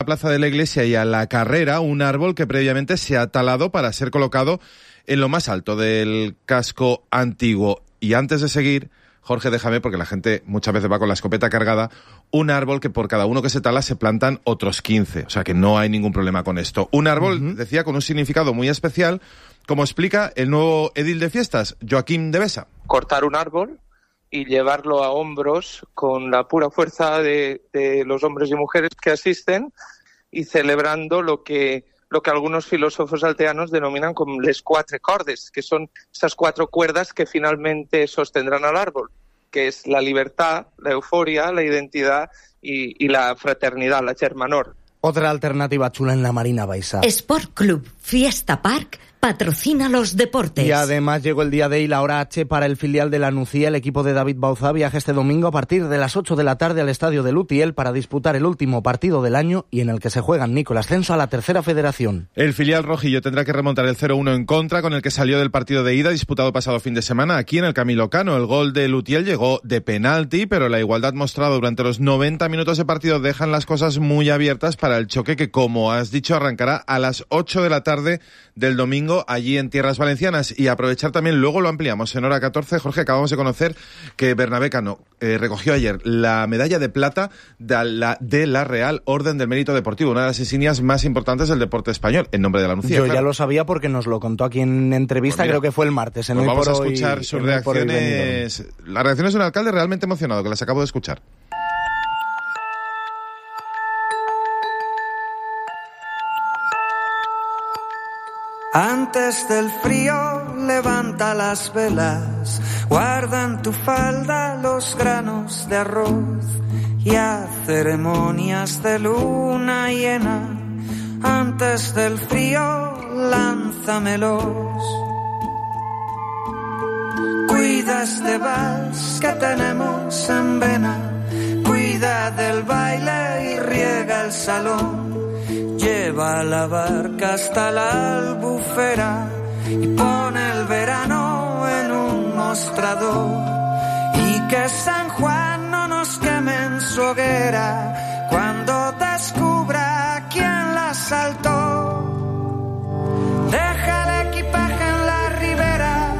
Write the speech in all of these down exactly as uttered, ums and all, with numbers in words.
plaza de la iglesia y a la carrera un árbol que previamente se ha talado para ser colocado en lo más alto del casco antiguo. Y antes de seguir, Jorge, déjame, porque la gente muchas veces va con la escopeta cargada, un árbol que por cada uno que se tala se plantan otros quince, o sea que no hay ningún problema con esto. Un árbol, uh-huh. decía, con un significado muy especial, como explica el nuevo edil de fiestas, Joaquín de Besa. Cortar un árbol y llevarlo a hombros con la pura fuerza de, de los hombres y mujeres que asisten y celebrando lo que, lo que algunos filósofos alteanos denominan como les quatre cordes, que son esas cuatro cuerdas que finalmente sostendrán al árbol, que es la libertad, la euforia, la identidad y, y la fraternidad, la germanor. Otra alternativa chula en la Marina Baixa. Sport Club Fiesta Park patrocina los deportes. Y además llegó el día D y la hora H para el filial de la Nucía. El equipo de David Bauzá viaja este domingo a partir de las ocho de la tarde al estadio de Lutiel para disputar el último partido del año y en el que se juegan, Nico, el ascenso a la tercera federación. El filial rojillo tendrá que remontar el cero uno en contra con el que salió del partido de ida disputado pasado fin de semana aquí en el Camilo Cano. El gol de Lutiel llegó de penalti, pero la igualdad mostrada durante los noventa minutos de partido dejan las cosas muy abiertas para el choque que, como has dicho, arrancará a las ocho de la tarde del domingo allí en tierras valencianas. Y aprovechar también, luego lo ampliamos en hora catorce, Jorge, acabamos de conocer que Bernabé Cano eh, recogió ayer la medalla de plata de la, de la Real Orden del Mérito Deportivo, una de las insignias más importantes del deporte español, en nombre de la Nucía. Yo claro. ya lo sabía porque nos lo contó aquí en entrevista, pues mira, creo que fue el martes. En pues hoy vamos por a escuchar hoy, sus reacciones, las reacciones de un alcalde realmente emocionado, que las acabo de escuchar. Antes del frío, levanta las velas, guarda en tu falda los granos de arroz y haz ceremonias de luna llena. Antes del frío, lánzamelos. Cuida este vals que tenemos en vena, cuida del baile y riega el salón. Lleva la barca hasta la albufera y pone el verano en un mostrador. Y que San Juan no nos queme en su hoguera cuando descubra quién la asaltó. Deja el equipaje en la ribera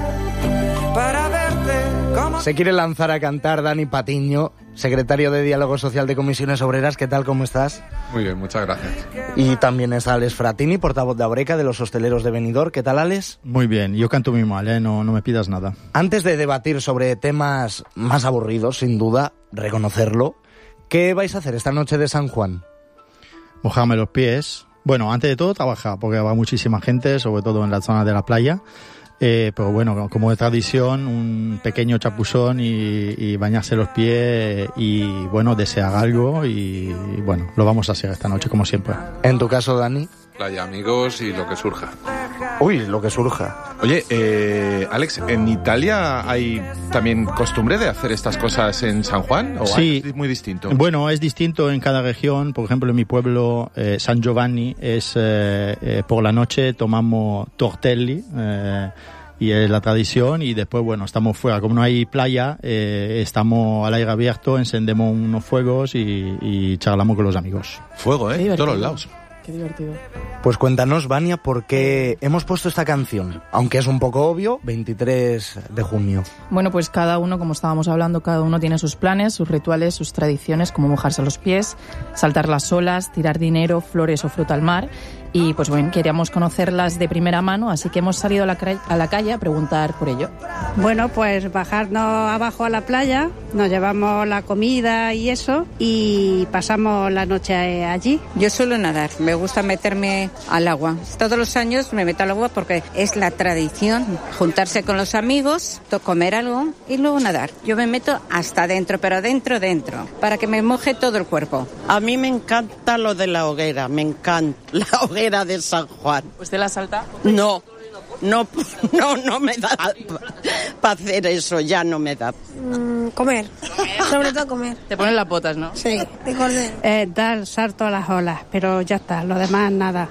para verte como... Se quiere lanzar a cantar Dani Patiño, secretario de Diálogo Social de Comisiones Obreras. ¿Qué tal? ¿Cómo estás? Muy bien, muchas gracias. Y también está Alex Fratini, portavoz de Abreca, de los hosteleros de Benidorm. ¿Qué tal, Alex? Muy bien, yo canto muy mal, ¿eh? no, no me pidas nada. Antes de debatir sobre temas más aburridos, sin duda, reconocerlo, ¿qué vais a hacer esta noche de San Juan? Mojarme los pies. Bueno, antes de todo trabajar, porque va muchísima gente, sobre todo en la zona de la playa. Eh, pero bueno, como de tradición, un pequeño chapuzón y, y bañarse los pies y, bueno, desear algo y, y, bueno, lo vamos a hacer esta noche, como siempre. En tu caso, Dani. Playa, amigos y lo que surja. Uy, lo que surja. Oye, eh, Alex, ¿en Italia hay también costumbre de hacer estas cosas en San Juan? ¿O sí, es muy distinto? Bueno, es distinto en cada región. Por ejemplo, en mi pueblo, eh, San Giovanni, es eh, eh, por la noche tomamos tortelli, eh, y es la tradición, y después, bueno, estamos fuera. Como no hay playa, eh, estamos al aire abierto, encendemos unos fuegos y, y charlamos con los amigos. Fuego, ¿eh? Todos los lados. Qué divertido. Pues cuéntanos, Vania, por qué hemos puesto esta canción, aunque es un poco obvio, veintitrés de junio. Bueno, pues cada uno, como estábamos hablando, cada uno tiene sus planes, sus rituales, sus tradiciones, como mojarse los pies, saltar las olas, tirar dinero, flores o fruta al mar. Y pues bueno, queríamos conocerlas de primera mano, así que hemos salido a la, a la calle a preguntar por ello. Bueno, pues bajarnos abajo a la playa, nos llevamos la comida y eso, y pasamos la noche allí. Yo suelo nadar, me gusta meterme al agua. Todos los años me meto al agua porque es la tradición, juntarse con los amigos, comer algo y luego nadar. Yo me meto hasta dentro, pero dentro, dentro, para que me moje todo el cuerpo. A mí me encanta lo de la hoguera, me encanta la hoguera de San Juan. ¿Usted la salta? No, no, no, no me da para hacer eso, ya no me da. Mm, comer, sobre todo comer. Te ponen las botas, ¿no? Sí, de cordero. Eh, dar salto a las olas, pero ya está, lo demás nada.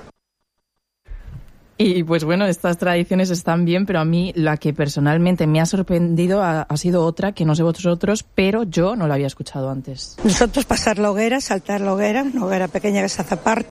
Y pues bueno, estas tradiciones están bien, pero a mí la que personalmente me ha sorprendido ha, ha sido otra, que no sé vosotros, pero yo no la había escuchado antes. Nosotros pasar la hoguera, saltar la hoguera, una hoguera pequeña que se hace aparte,